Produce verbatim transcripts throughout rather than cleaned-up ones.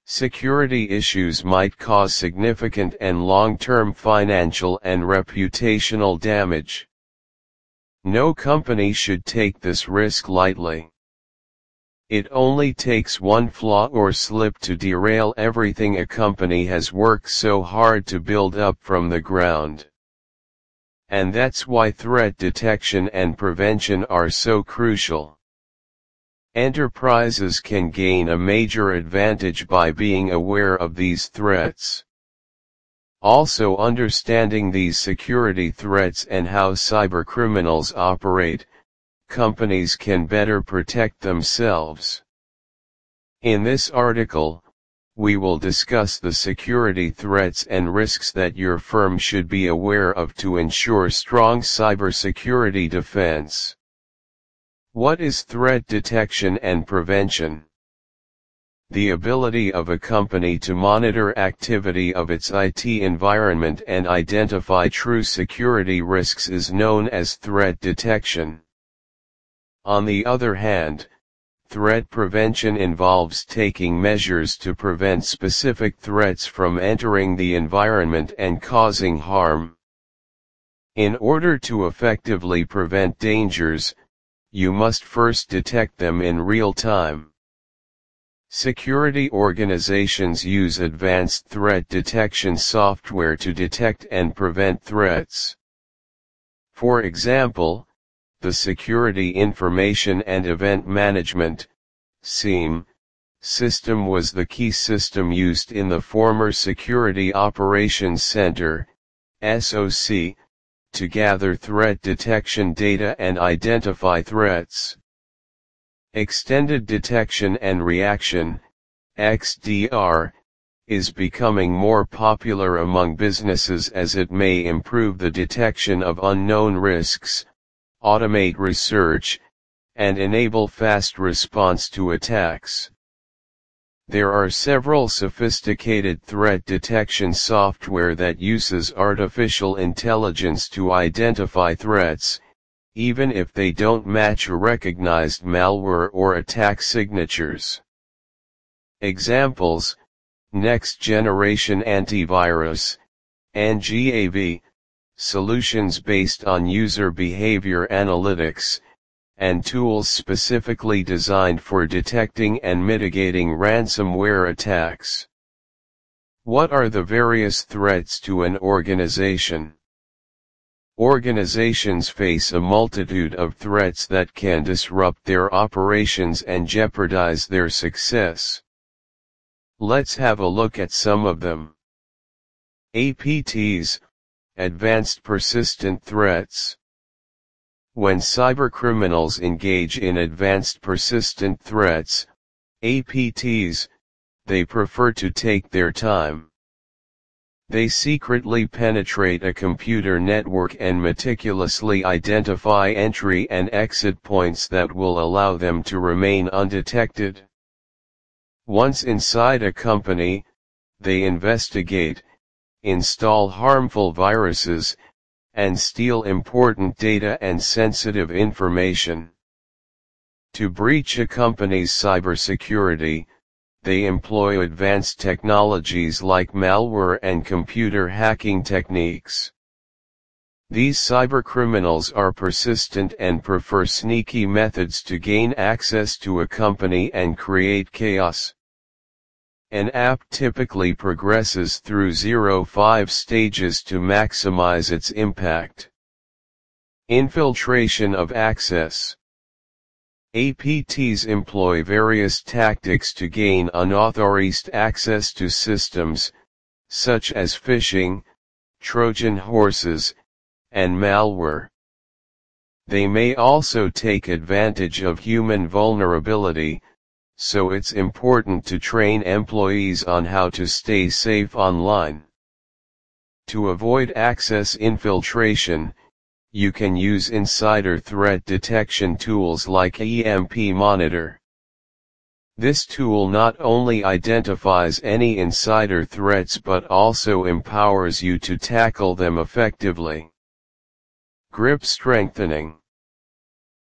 Security issues might cause significant and long-term financial and reputational damage. No company should take this risk lightly. It only takes one flaw or slip to derail everything a company has worked so hard to build up from the ground. And that's why threat detection and prevention are so crucial. Enterprises can gain a major advantage by being aware of these threats. Also, understanding these security threats and how cybercriminals operate, companies can better protect themselves. In this article, we will discuss the security threats and risks that your firm should be aware of to ensure strong cybersecurity defense. What is threat detection and prevention? The ability of a company to monitor activity of its I T environment and identify true security risks is known as threat detection. On the other hand, threat prevention involves taking measures to prevent specific threats from entering the environment and causing harm. In order to effectively prevent dangers, you must first detect them in real time. Security organizations use advanced threat detection software to detect and prevent threats. For example, the Security Information and Event Management (S I E M) system was the key system used in the former Security Operations Center (S O C) to gather threat detection data and identify threats. Extended Detection and Reaction (X D R) is becoming more popular among businesses as it may improve the detection of unknown risks, automate research, and enable fast response to attacks. There are several sophisticated threat detection software that uses artificial intelligence to identify threats, even if they don't match recognized malware or attack signatures. Examples: Next Generation Antivirus, N G A V, solutions based on user behavior analytics, and tools specifically designed for detecting and mitigating ransomware attacks. What are the various threats to an organization? Organizations face a multitude of threats that can disrupt their operations and jeopardize their success. Let's have a look at some of them. A P Ts, Advanced Persistent Threats. When cybercriminals engage in advanced persistent threats, A P Ts, they prefer to take their time. They secretly penetrate a computer network and meticulously identify entry and exit points that will allow them to remain undetected. Once inside a company, they investigate, install harmful viruses, and steal important data and sensitive information. To breach a company's cybersecurity, they employ advanced technologies like malware and computer hacking techniques. These cybercriminals are persistent and prefer sneaky methods to gain access to a company and create chaos. An app typically progresses through zero to five stages to maximize its impact. Infiltration of access. A P Ts employ various tactics to gain unauthorized access to systems, such as phishing, Trojan horses, and malware. They may also take advantage of human vulnerability, so it's important to train employees on how to stay safe online. To avoid access infiltration, you can use insider threat detection tools like E M P Monitor. This tool not only identifies any insider threats but also empowers you to tackle them effectively. Grip strengthening.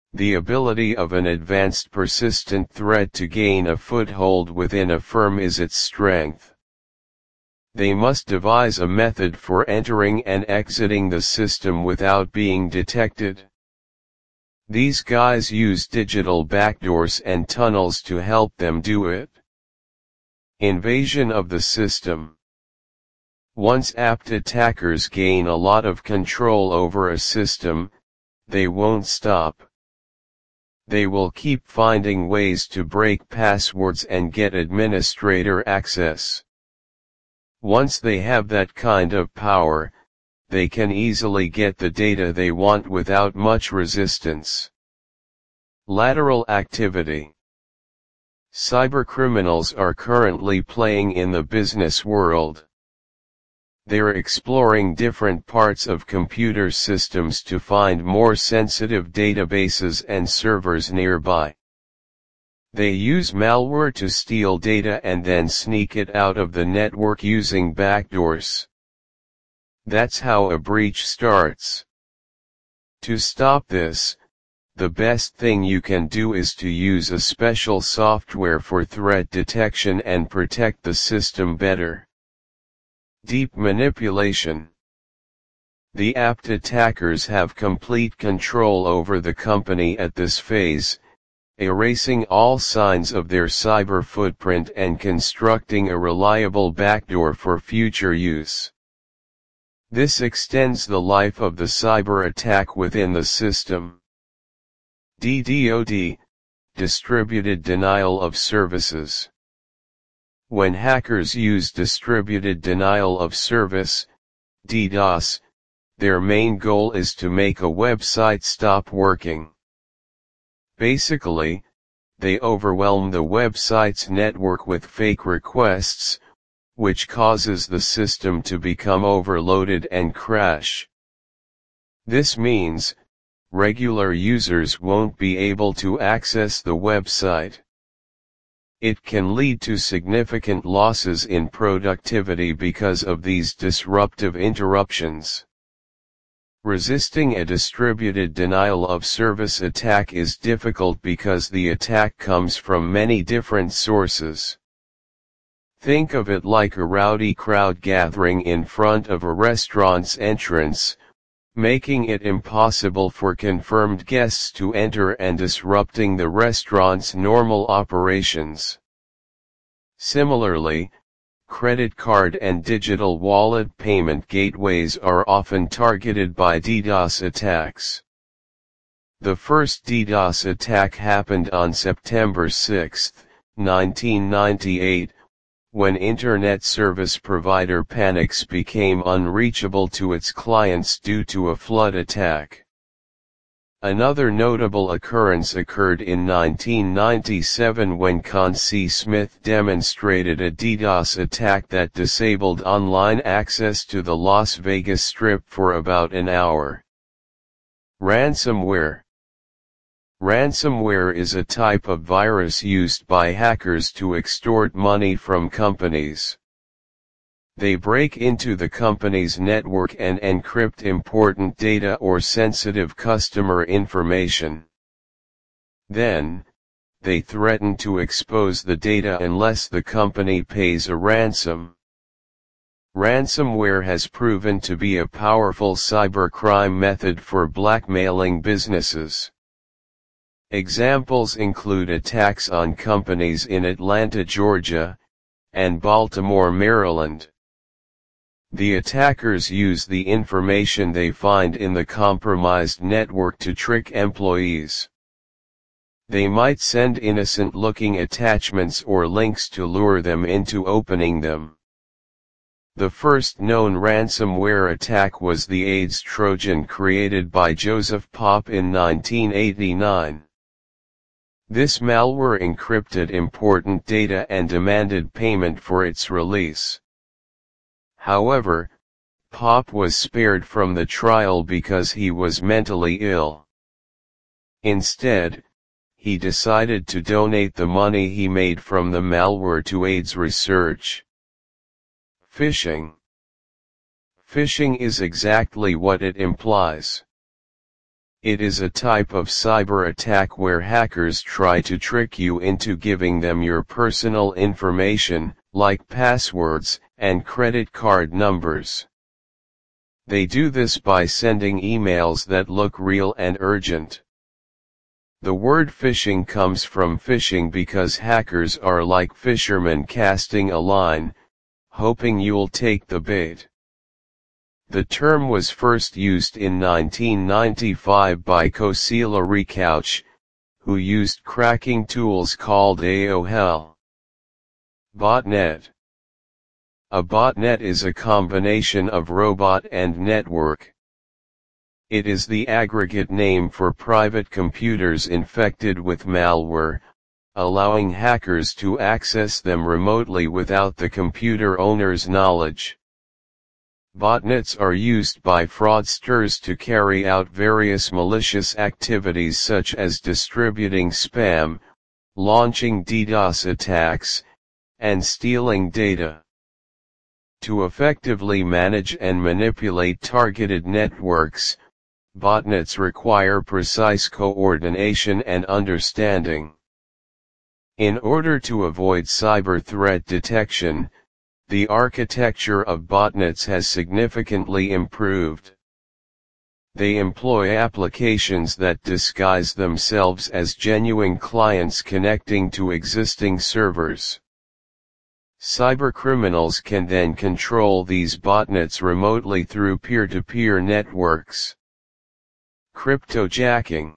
The ability of an advanced persistent threat to gain a foothold within a firm is its strength. They must devise a method for entering and exiting the system without being detected. These guys use digital backdoors and tunnels to help them do it. Invasion of the system. Once apt attackers gain a lot of control over a system, they won't stop. They will keep finding ways to break passwords and get administrator access. Once they have that kind of power, they can easily get the data they want without much resistance. Lateral activity. Cybercriminals are currently playing in the business world. They're exploring different parts of computer systems to find more sensitive databases and servers nearby. They use malware to steal data and then sneak it out of the network using backdoors. That's how a breach starts. To stop this, the best thing you can do is to use a special software for threat detection and protect the system better. Deep manipulation. The apt attackers have complete control over the company at this phase, erasing all signs of their cyber footprint and constructing a reliable backdoor for future use. This extends the life of the cyber attack within the system. D DoD, Distributed Denial of Services. When hackers use Distributed Denial of Service, DDoS, their main goal is to make a website stop working. Basically, they overwhelm the website's network with fake requests, which causes the system to become overloaded and crash. This means, regular users won't be able to access the website. It can lead to significant losses in productivity because of these disruptive interruptions. Resisting a distributed denial of service attack is difficult because the attack comes from many different sources. Think of it like a rowdy crowd gathering in front of a restaurant's entrance, making it impossible for confirmed guests to enter and disrupting the restaurant's normal operations. Similarly, credit card and digital wallet payment gateways are often targeted by DDoS attacks. The first DDoS attack happened on September sixth, nineteen ninety-eight, when Internet service provider Panix became unreachable to its clients due to a flood attack. Another notable occurrence occurred in nineteen ninety-seven when Concy Smith demonstrated a DDoS attack that disabled online access to the Las Vegas Strip for about an hour. Ransomware. Ransomware is a type of virus used by hackers to extort money from companies. They break into the company's network and encrypt important data or sensitive customer information. Then, they threaten to expose the data unless the company pays a ransom. Ransomware has proven to be a powerful cybercrime method for blackmailing businesses. Examples include attacks on companies in Atlanta, Georgia, and Baltimore, Maryland. The attackers use the information they find in the compromised network to trick employees. They might send innocent-looking attachments or links to lure them into opening them. The first known ransomware attack was the AIDS Trojan created by Joseph Popp in nineteen eighty-nine. This malware encrypted important data and demanded payment for its release. However, Popp was spared from the trial because he was mentally ill. Instead, he decided to donate the money he made from the malware to AIDS research. Phishing. Phishing is exactly what it implies. It is a type of cyber attack where hackers try to trick you into giving them your personal information, like passwords and credit card numbers. They do this by sending emails that look real and urgent. The word phishing comes from fishing because hackers are like fishermen casting a line, hoping you'll take the bait. The term was first used in nineteen ninety-five by Cosila Recouch, who used cracking tools called A O L. Botnet. A botnet is a combination of robot and network. It is the aggregate name for private computers infected with malware, allowing hackers to access them remotely without the computer owner's knowledge. Botnets are used by fraudsters to carry out various malicious activities such as distributing spam, launching DDoS attacks, and stealing data. To effectively manage and manipulate targeted networks, botnets require precise coordination and understanding. In order to avoid cyber threat detection, the architecture of botnets has significantly improved. They employ applications that disguise themselves as genuine clients connecting to existing servers. Cybercriminals can then control these botnets remotely through peer-to-peer networks. Cryptojacking.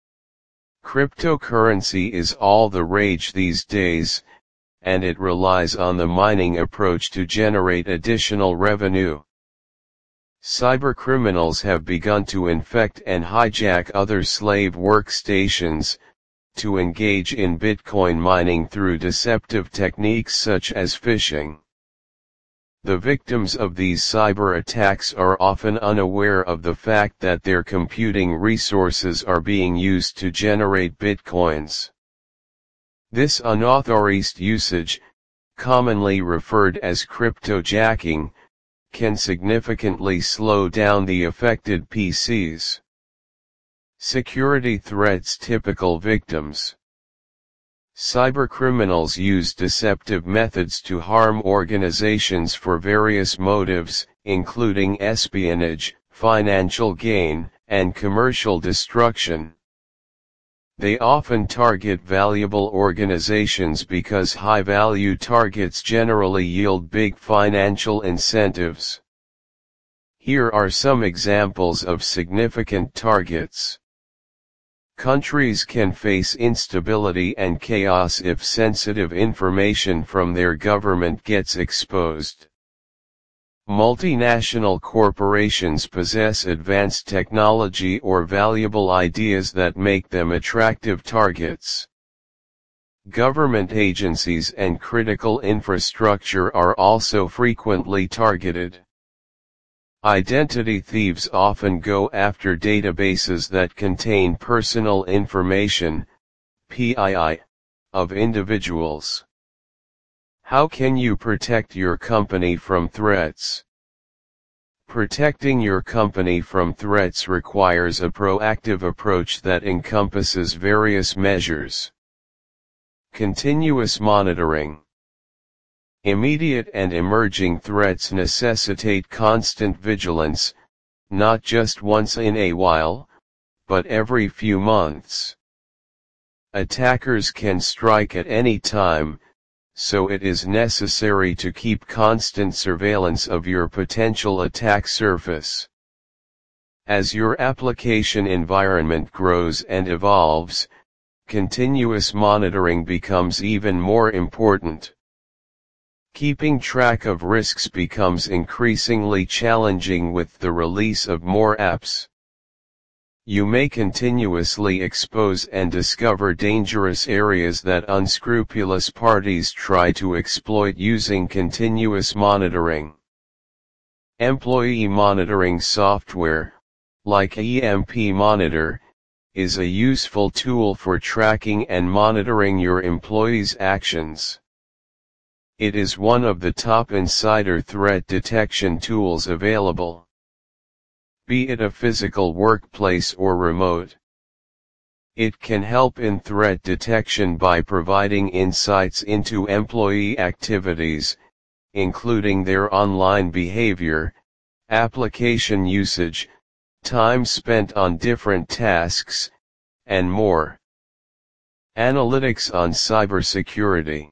Cryptocurrency is all the rage these days, and it relies on the mining approach to generate additional revenue. Cybercriminals have begun to infect and hijack other slave workstations, to engage in Bitcoin mining through deceptive techniques such as phishing. The victims of these cyber attacks are often unaware of the fact that their computing resources are being used to generate Bitcoins. This unauthorized usage, commonly referred as cryptojacking, can significantly slow down the affected P Cs. Security threats. Typical victims. Cybercriminals use deceptive methods to harm organizations for various motives, including espionage, financial gain, and commercial destruction. They often target valuable organizations because high-value targets generally yield big financial incentives. Here are some examples of significant targets. Countries can face instability and chaos if sensitive information from their government gets exposed. Multinational corporations possess advanced technology or valuable ideas that make them attractive targets. Government agencies and critical infrastructure are also frequently targeted. Identity thieves often go after databases that contain personal information, P I I, of individuals. How can you protect your company from threats? Protecting your company from threats requires a proactive approach that encompasses various measures. Continuous monitoring. Immediate and emerging threats necessitate constant vigilance, not just once in a while, but every few months. Attackers can strike at any time, so it is necessary to keep constant surveillance of your potential attack surface. As your application environment grows and evolves, continuous monitoring becomes even more important. Keeping track of risks becomes increasingly challenging with the release of more apps. You may continuously expose and discover dangerous areas that unscrupulous parties try to exploit using continuous monitoring. Employee monitoring software, like E M P Monitor, is a useful tool for tracking and monitoring your employees' actions. It is one of the top insider threat detection tools available. be it a physical workplace or remote. It can help in threat detection by providing insights into employee activities, including their online behavior, application usage, time spent on different tasks, and more. Analytics on cybersecurity.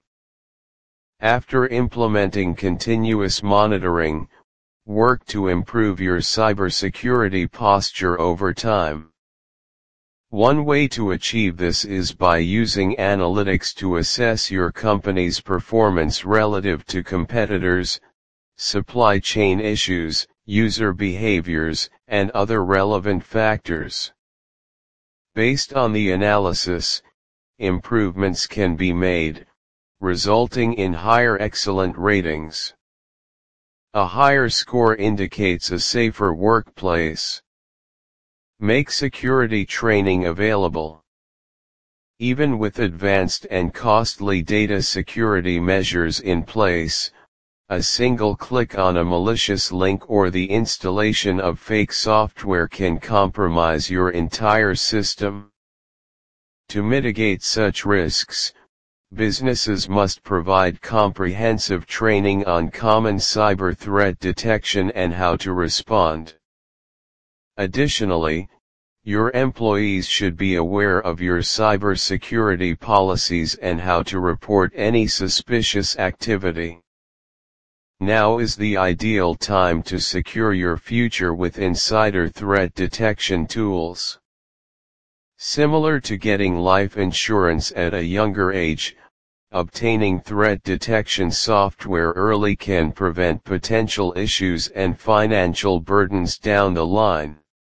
After implementing continuous monitoring, work to improve your cybersecurity posture over time. One way to achieve this is by using analytics to assess your company's performance relative to competitors, supply chain issues, user behaviors, and other relevant factors. Based on the analysis, improvements can be made, resulting in higher excellent ratings. A higher score indicates a safer workplace. Make security training available. Even with advanced and costly data security measures in place, a single click on a malicious link or the installation of fake software can compromise your entire system. To mitigate such risks, businesses must provide comprehensive training on common cyber threat detection and how to respond. Additionally, your employees should be aware of your cybersecurity policies and how to report any suspicious activity. Now is the ideal time to secure your future with insider threat detection tools. Similar to getting life insurance at a younger age, obtaining threat detection software early can prevent potential issues and financial burdens down the line.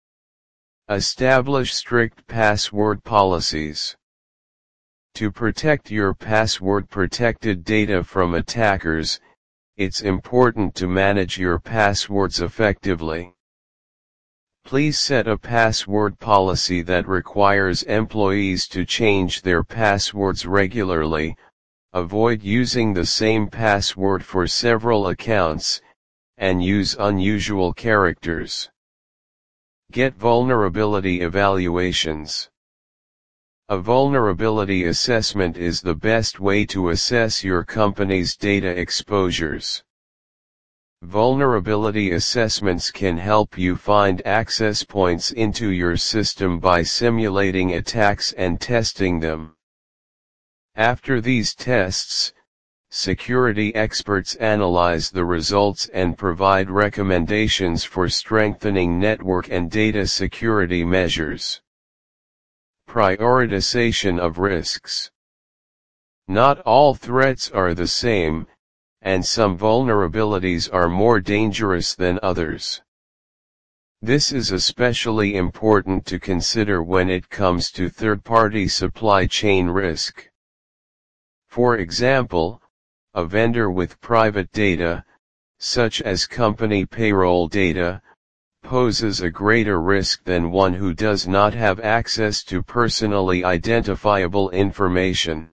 Establish strict password policies. To protect your password-protected data from attackers, it's important to manage your passwords effectively. Please set a password policy that requires employees to change their passwords regularly, avoid using the same password for several accounts, and use unusual characters. Get vulnerability evaluations. A vulnerability assessment is the best way to assess your company's data exposures. Vulnerability assessments can help you find access points into your system by simulating attacks and testing them. After these tests, security experts analyze the results and provide recommendations for strengthening network and data security measures. Prioritization of risks. Not all threats are the same, and some vulnerabilities are more dangerous than others. This is especially important to consider when it comes to third-party supply chain risk. For example, a vendor with private data, such as company payroll data, poses a greater risk than one who does not have access to personally identifiable information.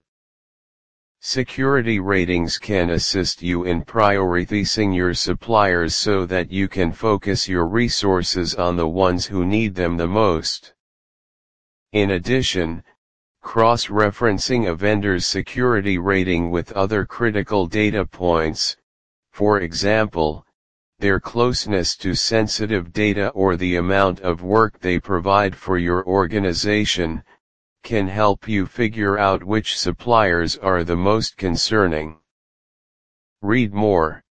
Security ratings can assist you in prioritizing your suppliers so that you can focus your resources on the ones who need them the most. In addition, cross-referencing a vendor's security rating with other critical data points, for example, their closeness to sensitive data or the amount of work they provide for your organization, can help you figure out which suppliers are the most concerning. Read more.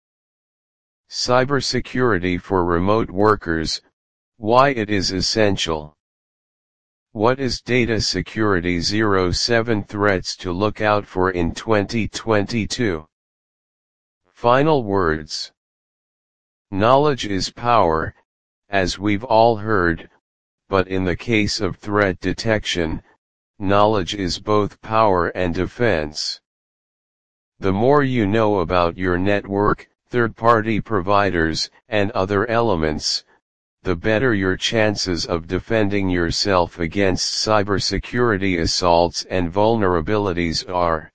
Cybersecurity for remote workers, why it is essential. What is data security? zero seven threats to look out for in twenty twenty-two. Final words. Knowledge is power, as we've all heard, but in the case of threat detection, knowledge is both power and defense. The more you know about your network, third-party providers, and other elements, the better your chances of defending yourself against cybersecurity assaults and vulnerabilities are.